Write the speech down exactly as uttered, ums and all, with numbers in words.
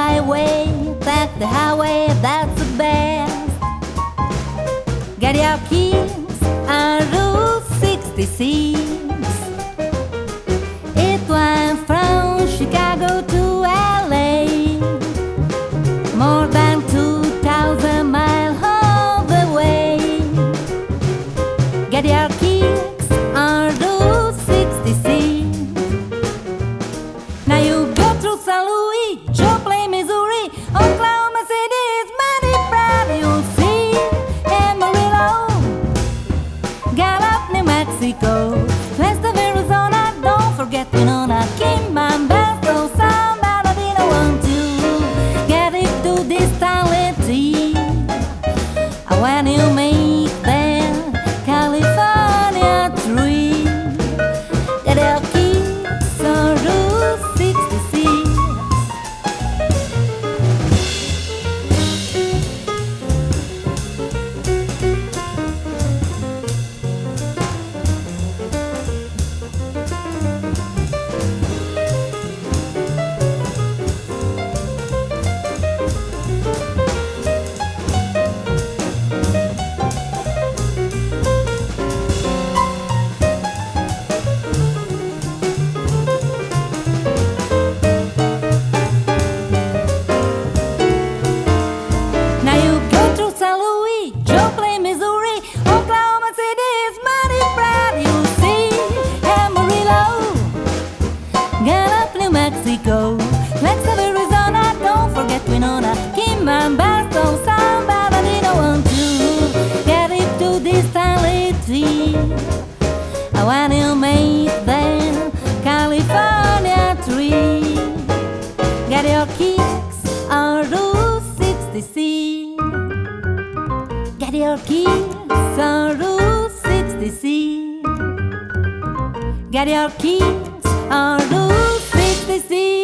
highway, take the highway, that's the best. Get your keys on Route sixty-six. It went from Chicago to L A, more than two thousand miles all the way. Get your keys on Route sixty-six. Now you go through Saint Louis, Joplin, Missouri, Oklahoma City, mighty proud you'll see Amarillo, Gallup, New Mexico, Flagstaff, Arizona, don't forget Winona, Kingman, Bethel, San Bernardino, want to get into this talent. When you make the California tree, get your keys on Route sixty-six. Now you go through Saint Louis, Joplin, Missouri, Oklahoma City is mighty proud you'll see Amarillo, Gallup, New Mexico, Flagstaff, Arizona, don't forget Winona, Kingman, Bethel, San Bernardino, want to get into this talent. When you make the California tree, get your kicks on Route sixty-six. Get your keys on Route sixty-six. Get your keys on Route sixty-six.